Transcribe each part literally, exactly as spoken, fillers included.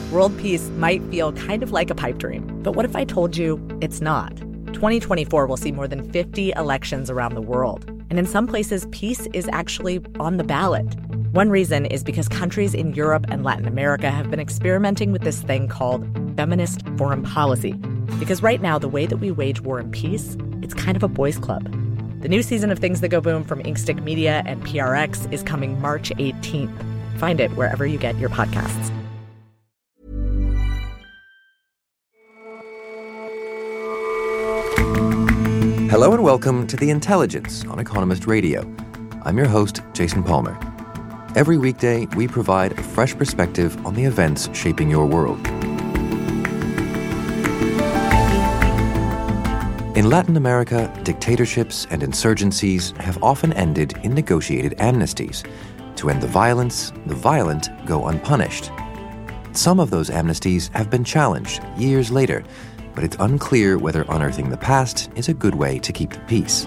World peace might feel kind of like a pipe dream, but what if I told you it's not? twenty twenty-four will see more than fifty elections around the world, and in some places, peace is actually on the ballot. One reason is because countries in Europe and Latin America have been experimenting with this thing called feminist foreign policy. Because right now, the way that we wage war and peace, it's kind of a boys' club. The new season of Things That Go Boom from Inkstick Media and P R X is coming March eighteenth. Find it wherever you get your podcasts. Hello and welcome to The Intelligence on Economist Radio. I'm your host, Jason Palmer. Every weekday, we provide a fresh perspective on the events shaping your world. In Latin America, dictatorships and insurgencies have often ended in negotiated amnesties. To end the violence, the violent go unpunished. Some of those amnesties have been challenged years later, but it's unclear whether unearthing the past is a good way to keep the peace.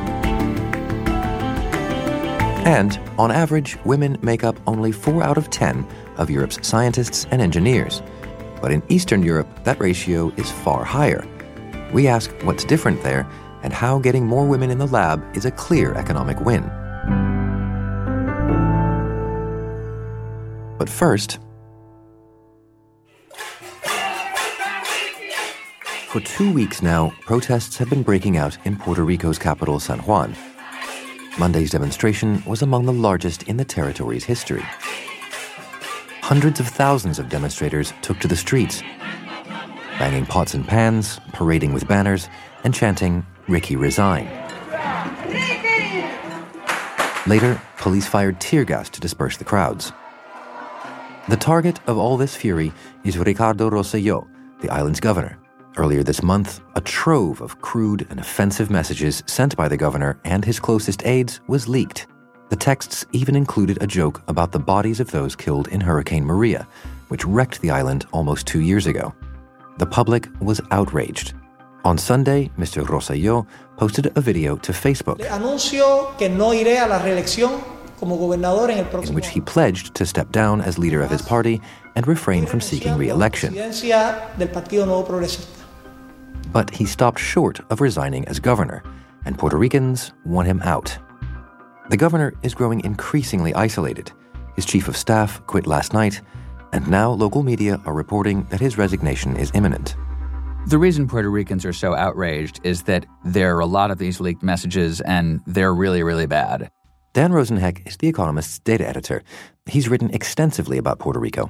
And, on average, women make up only four out of ten of Europe's scientists and engineers. But in Eastern Europe, that ratio is far higher. We ask what's different there and how getting more women in the lab is a clear economic win. But first, for two weeks now, protests have been breaking out in Puerto Rico's capital, San Juan. Monday's demonstration was among the largest in the territory's history. Hundreds of thousands of demonstrators took to the streets, banging pots and pans, parading with banners, and chanting, "Ricky, resign." Ricky! Later, police fired tear gas to disperse the crowds. The target of all this fury is Ricardo Rosselló, the island's governor. Earlier this month, a trove of crude and offensive messages sent by the governor and his closest aides was leaked. The texts even included a joke about the bodies of those killed in Hurricane Maria, which wrecked the island almost two years ago. The public was outraged. On Sunday, Mister Rosselló posted a video to Facebook in which he pledged to step down as leader of his party and refrain from seeking re-election. But he stopped short of resigning as governor, and Puerto Ricans want him out. The governor is growing increasingly isolated. His chief of staff quit last night, and now local media are reporting that his resignation is imminent. The reason Puerto Ricans are so outraged is that there are a lot of these leaked messages, and they're really, really bad. Dan Rosenheck is The Economist's data editor. He's written extensively about Puerto Rico.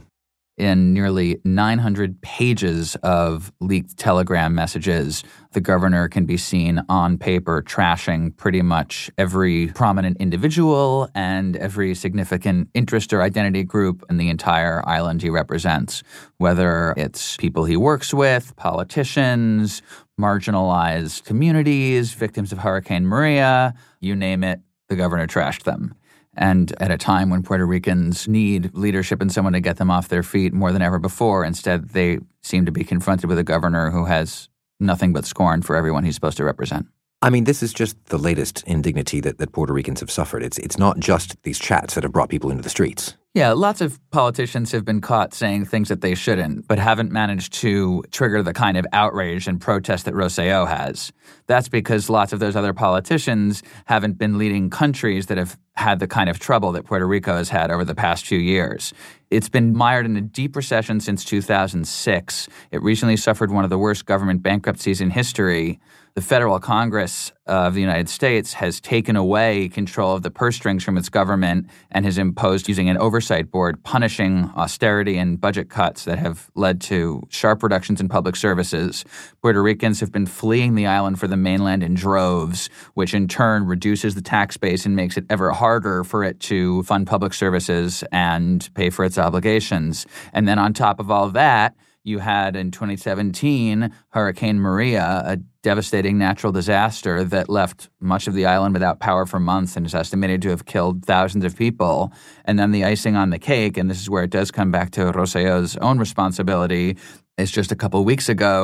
In nearly nine hundred pages of leaked telegram messages, the governor can be seen on paper trashing pretty much every prominent individual and every significant interest or identity group in the entire island he represents, whether it's people he works with, politicians, marginalized communities, victims of Hurricane Maria, you name it, the governor trashed them. And at a time when Puerto Ricans need leadership and someone to get them off their feet more than ever before, instead they seem to be confronted with a governor who has nothing but scorn for everyone he's supposed to represent. I mean, this is just the latest indignity that, that Puerto Ricans have suffered. It's it's not just these chats that have brought people into the streets. Yeah, lots of politicians have been caught saying things that they shouldn't, but haven't managed to trigger the kind of outrage and protest that Rosselló has. That's because lots of those other politicians haven't been leading countries that have had the kind of trouble that Puerto Rico has had over the past few years. It's been mired in a deep recession since two thousand six. It recently suffered one of the worst government bankruptcies in history. The federal Congress of the United States has taken away control of the purse strings from its government and has imposed, using an oversight board, punishing austerity and budget cuts that have led to sharp reductions in public services. Puerto Ricans have been fleeing the island for the mainland in droves, which in turn reduces the tax base and makes it ever harder for it to fund public services and pay for its obligations. And then on top of all of that, you had in twenty seventeen Hurricane Maria, a devastating natural disaster that left much of the island without power for months and is estimated to have killed thousands of people. And then the icing on the cake, and this is where it does come back to Rosselló's own responsibility, is just a couple weeks ago,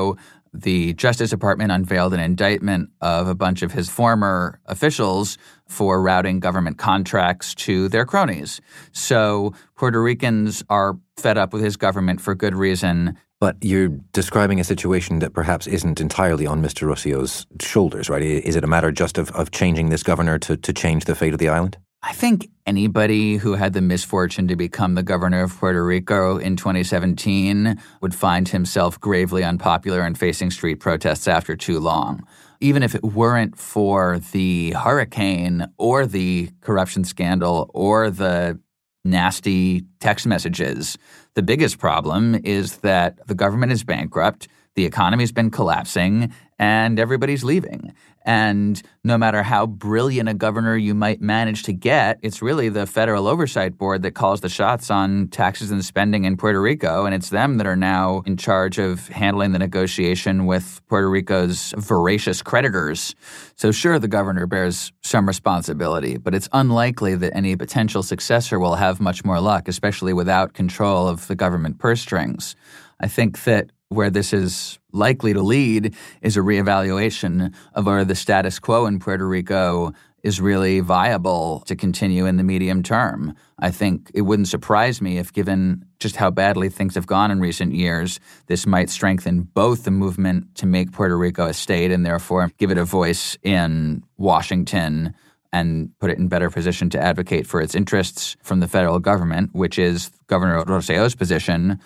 the Justice Department unveiled an indictment of a bunch of his former officials for routing government contracts to their cronies. So Puerto Ricans are fed up with his government for good reason. But you're describing a situation that perhaps isn't entirely on Mister Rossello's shoulders, right? Is it a matter just of, of changing this governor to, to change the fate of the island? I think anybody who had the misfortune to become the governor of Puerto Rico in twenty seventeen would find himself gravely unpopular and facing street protests after too long. Even if it weren't for the hurricane or the corruption scandal or the nasty text messages, the biggest problem is that the government is bankrupt, the economy's been collapsing, and everybody's leaving. And no matter how brilliant a governor you might manage to get, it's really the Federal Oversight Board that calls the shots on taxes and spending in Puerto Rico, and it's them that are now in charge of handling the negotiation with Puerto Rico's voracious creditors. So sure, the governor bears some responsibility, but it's unlikely that any potential successor will have much more luck, especially without control of the government purse strings. I think that where this is likely to lead is a reevaluation of whether the status quo in Puerto Rico is really viable to continue in the medium term. I think it wouldn't surprise me if, given just how badly things have gone in recent years, this might strengthen both the movement to make Puerto Rico a state and therefore give it a voice in Washington and put it in better position to advocate for its interests from the federal government, which is Governor Rossello's position.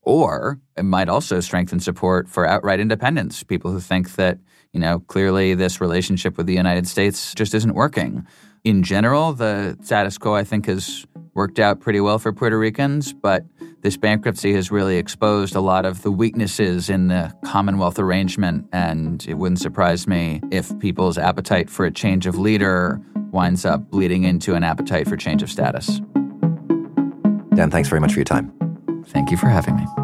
Or it might also strengthen support for outright independence, people who think that, you know, clearly this relationship with the United States just isn't working. In general, the status quo, I think, has worked out pretty well for Puerto Ricans, but this bankruptcy has really exposed a lot of the weaknesses in the Commonwealth arrangement, and it wouldn't surprise me if people's appetite for a change of leader winds up bleeding into an appetite for change of status. Dan, thanks very much for your time. Thank you for having me.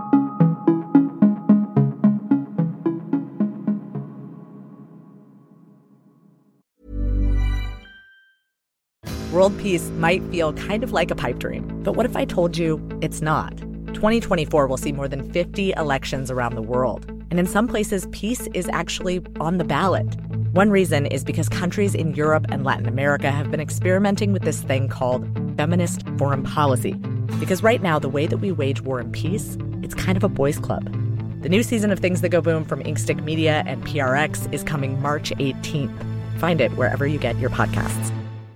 World peace might feel kind of like a pipe dream, but what if I told you it's not? twenty twenty-four will see more than fifty elections around the world, and in some places, peace is actually on the ballot. One reason is because countries in Europe and Latin America have been experimenting with this thing called feminist foreign policy. Because right now, the way that we wage war and peace, it's kind of a boys' club. The new season of Things That Go Boom from Inkstick Media and P R X is coming March eighteenth. Find it wherever you get your podcasts.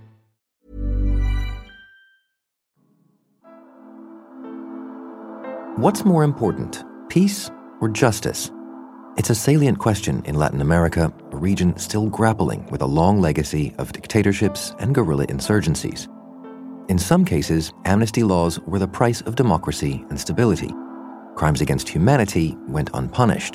What's more important, peace or justice? It's a salient question in Latin America, a region still grappling with a long legacy of dictatorships and guerrilla insurgencies. In some cases, amnesty laws were the price of democracy and stability. Crimes against humanity went unpunished.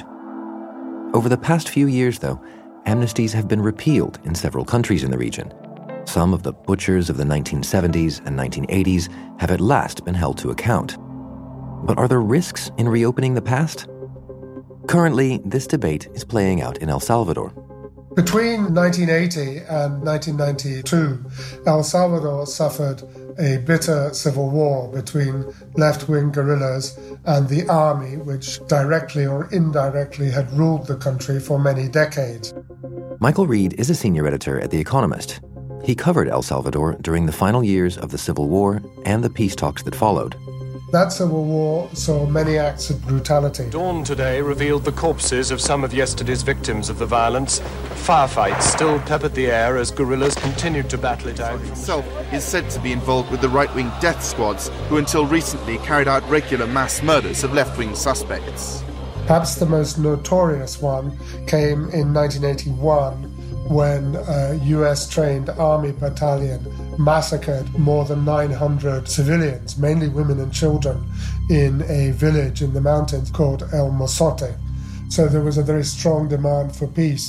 Over the past few years, though, amnesties have been repealed in several countries in the region. Some of the butchers of the nineteen seventies and nineteen eighties have at last been held to account. But are there risks in reopening the past? Currently, this debate is playing out in El Salvador. Between nineteen eighty and nineteen ninety-two, El Salvador suffered a bitter civil war between left-wing guerrillas and the army, which directly or indirectly had ruled the country for many decades. Michael Reed is a senior editor at The Economist. He covered El Salvador during the final years of the Civil War and the peace talks that followed. That civil war saw many acts of brutality. Dawn today revealed the corpses of some of yesterday's victims of the violence. Firefights still peppered the air as guerrillas continued to battle it out. Itself is said to be involved with the right-wing death squads who until recently carried out regular mass murders of left-wing suspects. Perhaps the most notorious one came in nineteen eighty-one when a U S-trained army battalion massacred more than nine hundred civilians, mainly women and children, in a village in the mountains called El Mozote. So there was a very strong demand for peace.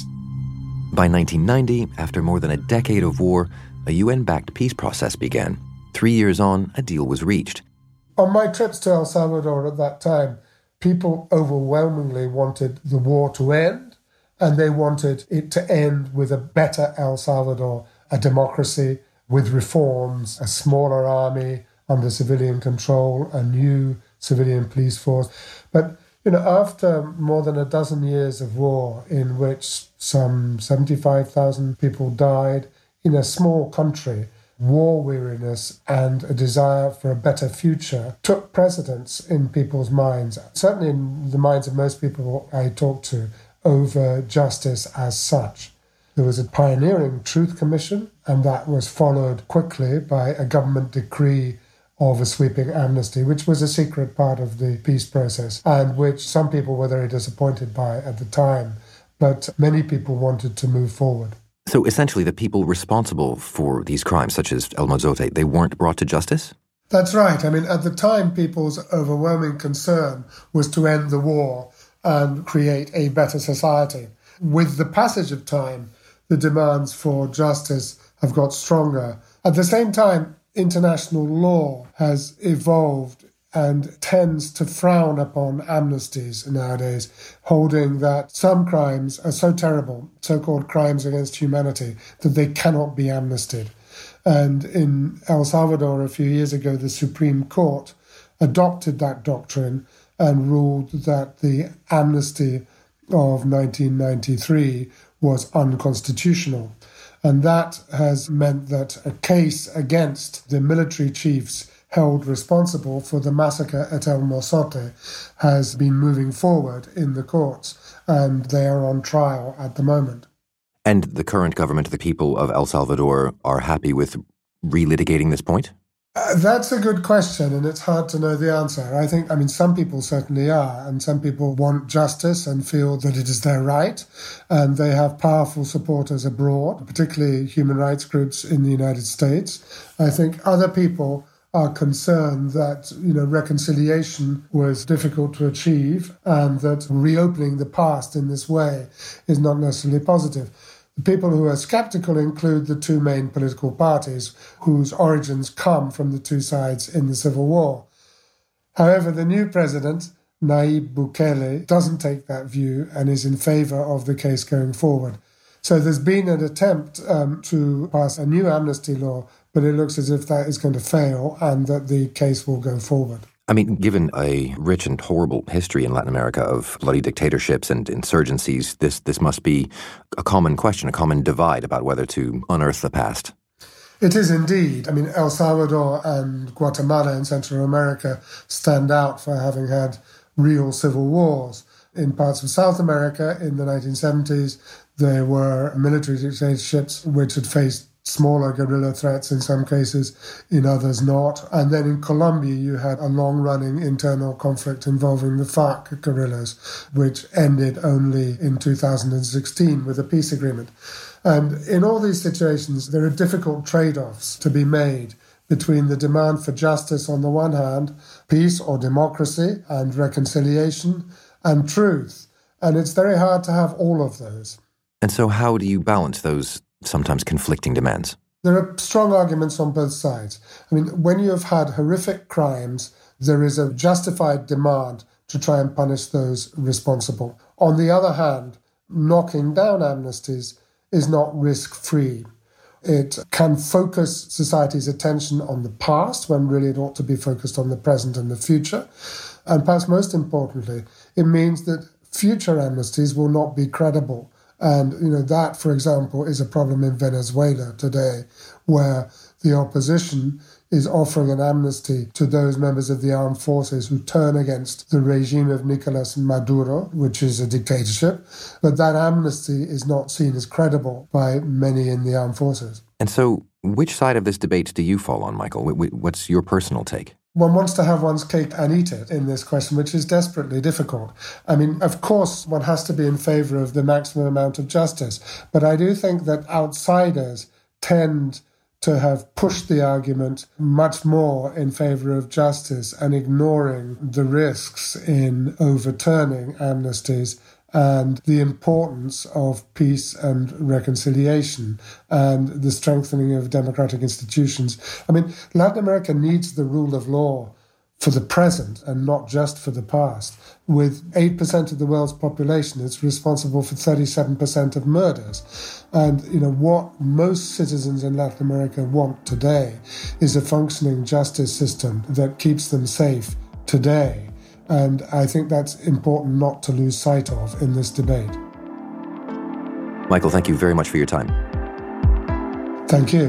By nineteen ninety, after more than a decade of war, a U N-backed peace process began. Three years on, a deal was reached. On my trips to El Salvador at that time, people overwhelmingly wanted the war to end, and they wanted it to end with a better El Salvador, a democracy with reforms, a smaller army under civilian control, a new civilian police force. But You know, after more than a dozen years of war in which some seventy-five thousand people died in a small country, war weariness and a desire for a better future took precedence in people's minds, certainly in the minds of most people I talked to, over justice as such. There was a pioneering Truth Commission, and that was followed quickly by a government decree of a sweeping amnesty, which was a secret part of the peace process and which some people were very disappointed by at the time. But many people wanted to move forward. So essentially the people responsible for these crimes, such as El Mozote, they weren't brought to justice? That's right. I mean, at the time, people's overwhelming concern was to end the war and create a better society. With the passage of time, the demands for justice have got stronger. At the same time, international law has evolved and tends to frown upon amnesties nowadays, holding that some crimes are so terrible, so-called crimes against humanity, that they cannot be amnestied. And in El Salvador a few years ago, the Supreme Court adopted that doctrine and ruled that the amnesty of nineteen ninety-three was unconstitutional. And that has meant that a case against the military chiefs held responsible for the massacre at El Mozote has been moving forward in the courts, and they are on trial at the moment. And the current government, the people of El Salvador, are happy with relitigating this point? Uh, that's a good question, and it's hard to know the answer. I think, I mean, some people certainly are, and some people want justice and feel that it is their right, and they have powerful supporters abroad, particularly human rights groups in the United States. I think other people are concerned that, you know, reconciliation was difficult to achieve and that reopening the past in this way is not necessarily positive. The people who are skeptical include the two main political parties whose origins come from the two sides in the Civil War. However, the new president, Nayib Bukele, doesn't take that view and is in favor of the case going forward. So there's been an attempt um, to pass a new amnesty law, but it looks as if that is going to fail and that the case will go forward. I mean, given a rich and horrible history in Latin America of bloody dictatorships and insurgencies, this this must be a common question, a common divide about whether to unearth the past. It is indeed. I mean, El Salvador and Guatemala in Central America stand out for having had real civil wars. In parts of South America in the nineteen seventies, there were military dictatorships which had faced smaller guerrilla threats in some cases, in others not. And then in Colombia, you had a long-running internal conflict involving the FARC guerrillas, which ended only in two thousand sixteen with a peace agreement. And in all these situations, there are difficult trade-offs to be made between the demand for justice on the one hand, peace or democracy and reconciliation, and truth. And it's very hard to have all of those. And so how do you balance those sometimes conflicting demands? There are strong arguments on both sides. I mean, when you have had horrific crimes, there is a justified demand to try and punish those responsible. On the other hand, knocking down amnesties is not risk-free. It can focus society's attention on the past when really it ought to be focused on the present and the future. And perhaps most importantly, it means that future amnesties will not be credible. And, you know, that, for example, is a problem in Venezuela today, where the opposition is offering an amnesty to those members of the armed forces who turn against the regime of Nicolas Maduro, which is a dictatorship. But that amnesty is not seen as credible by many in the armed forces. And so which side of this debate do you fall on, Michael? What's your personal take? One wants to have one's cake and eat it in this question, which is desperately difficult. I mean, of course, one has to be in favor of the maximum amount of justice. But I do think that outsiders tend to have pushed the argument much more in favor of justice and ignoring the risks in overturning amnesties and the importance of peace and reconciliation and the strengthening of democratic institutions. I mean, Latin America needs the rule of law for the present and not just for the past. With eight percent of the world's population, it's responsible for thirty-seven percent of murders. And, you know, what most citizens in Latin America want today is a functioning justice system that keeps them safe today. And I think that's important not to lose sight of in this debate. Michael, thank you very much for your time. Thank you.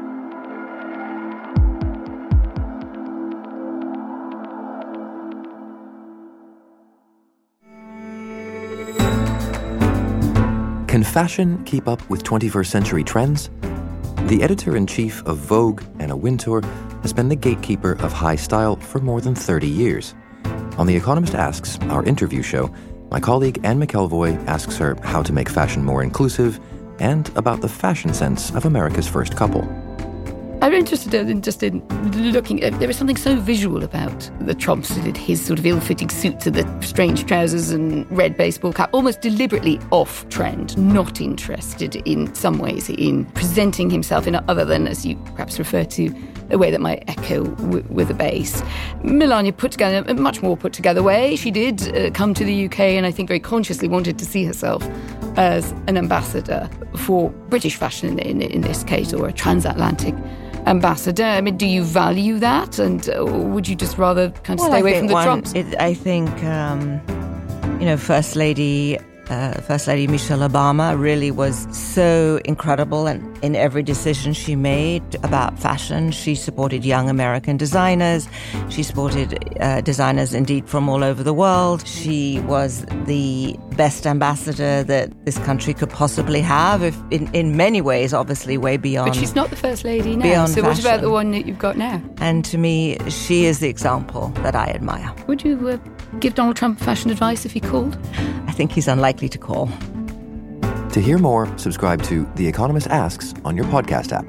Can fashion keep up with twenty-first century trends? The editor-in-chief of Vogue, Anna Wintour, has been the gatekeeper of high style for more than thirty years. On The Economist Asks, our interview show, my colleague Anne McElvoy asks her how to make fashion more inclusive and about the fashion sense of America's first couple. I'm interested in just in looking at, there was something so visual about the Trumps, his sort of ill-fitting suits and the strange trousers and red baseball cap, almost deliberately off-trend, not interested in some ways in presenting himself in other than, as you perhaps refer to, a way that might echo w- with a base. Melania put together a much more put together way. She did uh, come to the U K and I think very consciously wanted to see herself as an ambassador for British fashion in, in, in this case, or a transatlantic ambassador. I mean, do you value that? And uh, would you just rather kind of well, stay I away from the one, Trumps? It, I think, um, you know, First Lady... Uh, First Lady Michelle Obama really was so incredible, and in every decision she made about fashion, she supported young American designers. She supported uh, designers, indeed, from all over the world. She was the best ambassador that this country could possibly have, if, in, in many ways, obviously, way beyond. But she's not the First Lady now. Beyond so fashion. What about the one that you've got now? And to me, she is the example that I admire. Would you uh, give Donald Trump fashion advice if he called? I think he's unlikely to call. To hear more, subscribe to The Economist Asks on your podcast app.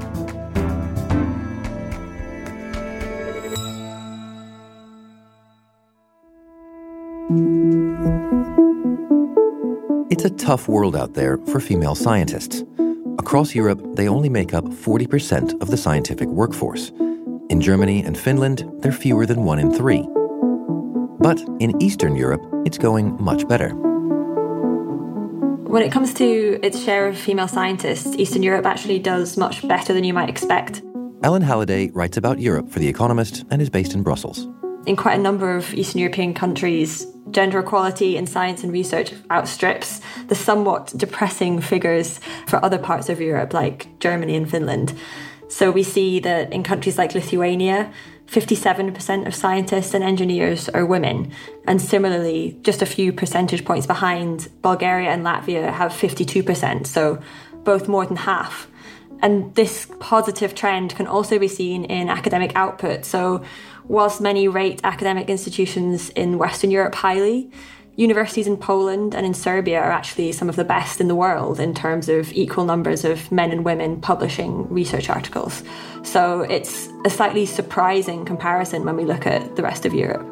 It's a tough world out there for female scientists. Across Europe, they only make up forty percent of the scientific workforce. In Germany and Finland, they're fewer than one in three. But in Eastern Europe, it's going much better. When it comes to its share of female scientists, Eastern Europe actually does much better than you might expect. Ellen Halliday writes about Europe for The Economist and is based in Brussels. In quite a number of Eastern European countries, gender equality in science and research outstrips the somewhat depressing figures for other parts of Europe, like Germany and Finland. So we see that in countries like Lithuania, fifty-seven percent of scientists and engineers are women. And similarly, just a few percentage points behind, Bulgaria and Latvia have fifty-two percent, so both more than half. And this positive trend can also be seen in academic output. So whilst many rate academic institutions in Western Europe highly, universities in Poland and in Serbia are actually some of the best in the world in terms of equal numbers of men and women publishing research articles. So it's a slightly surprising comparison when we look at the rest of Europe.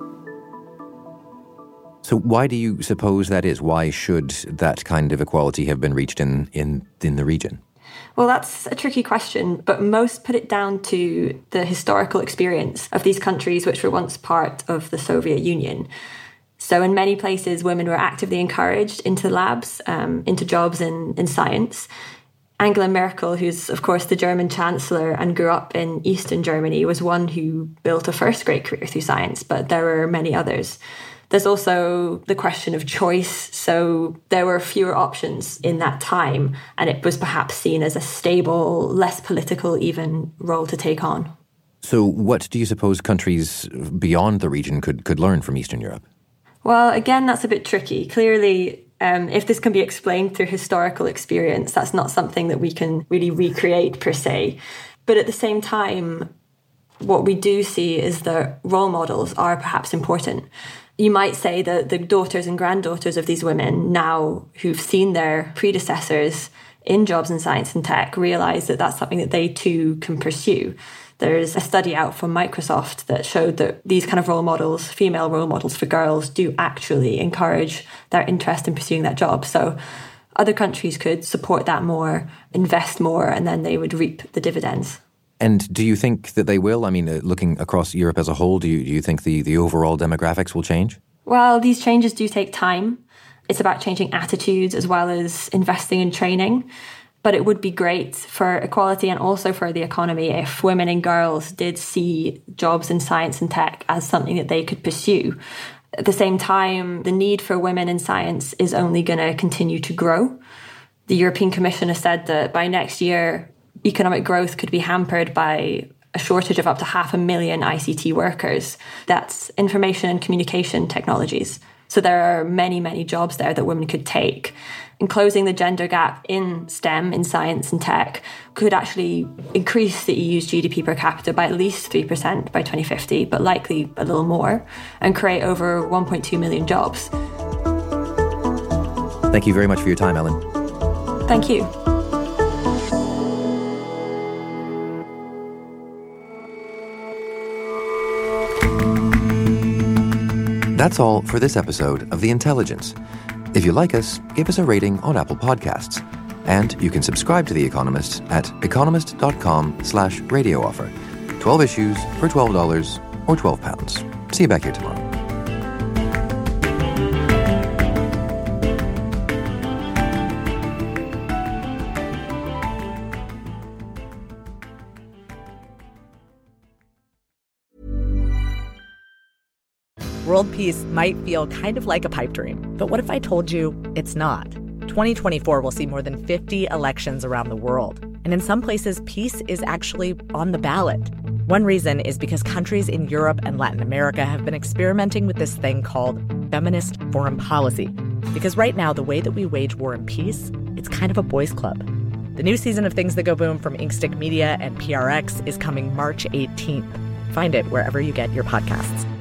So why do you suppose that is? Why should that kind of equality have been reached in, in, in the region? Well, that's a tricky question, but most put it down to the historical experience of these countries which were once part of the Soviet Union. So in many places, women were actively encouraged into labs, um, into jobs in, in science. Angela Merkel, who's, of course, the German Chancellor and grew up in Eastern Germany, was one who built a first great career through science, but there were many others. There's also the question of choice. So there were fewer options in that time, and it was perhaps seen as a stable, less political even role to take on. So what do you suppose countries beyond the region could, could learn from Eastern Europe? Well, again, that's a bit tricky. Clearly, um, if this can be explained through historical experience, that's not something that we can really recreate per se. But at the same time, what we do see is that role models are perhaps important. You might say that the daughters and granddaughters of these women now who've seen their predecessors in jobs in science and tech realise that that's something that they too can pursue. There's a study out from Microsoft that showed that these kind of role models, female role models for girls, do actually encourage their interest in pursuing that job. So other countries could support that more, invest more, and then they would reap the dividends. And do you think that they will? I mean, uh, looking across Europe as a whole, do you, do you think the, the overall demographics will change? Well, these changes do take time. It's about changing attitudes as well as investing in training. But it would be great for equality and also for the economy if women and girls did see jobs in science and tech as something that they could pursue. At the same time, the need for women in science is only going to continue to grow. The European Commission has said that by next year, economic growth could be hampered by a shortage of up to half a million I C T workers. That's information and communication technologies. So there are many, many jobs there that women could take. And closing the gender gap in STEM, in science and tech, could actually increase the E U's G D P per capita by at least three percent by twenty fifty, but likely a little more, and create over one point two million jobs. Thank you very much for your time, Ellen. Thank you. That's all for this episode of The Intelligence. If you like us, give us a rating on Apple Podcasts. And you can subscribe to The Economist at economist.com slash radio offer. twelve issues for twelve dollars or twelve pounds. See you back here tomorrow. World peace might feel kind of like a pipe dream, but what if I told you it's not? twenty twenty-four will see more than fifty elections around the world, and in some places, peace is actually on the ballot. One reason is because countries in Europe and Latin America have been experimenting with this thing called feminist foreign policy. Because right now, the way that we wage war and peace, it's kind of a boys' club. The new season of Things That Go Boom from Inkstick Media and P R X is coming March eighteenth. Find it wherever you get your podcasts.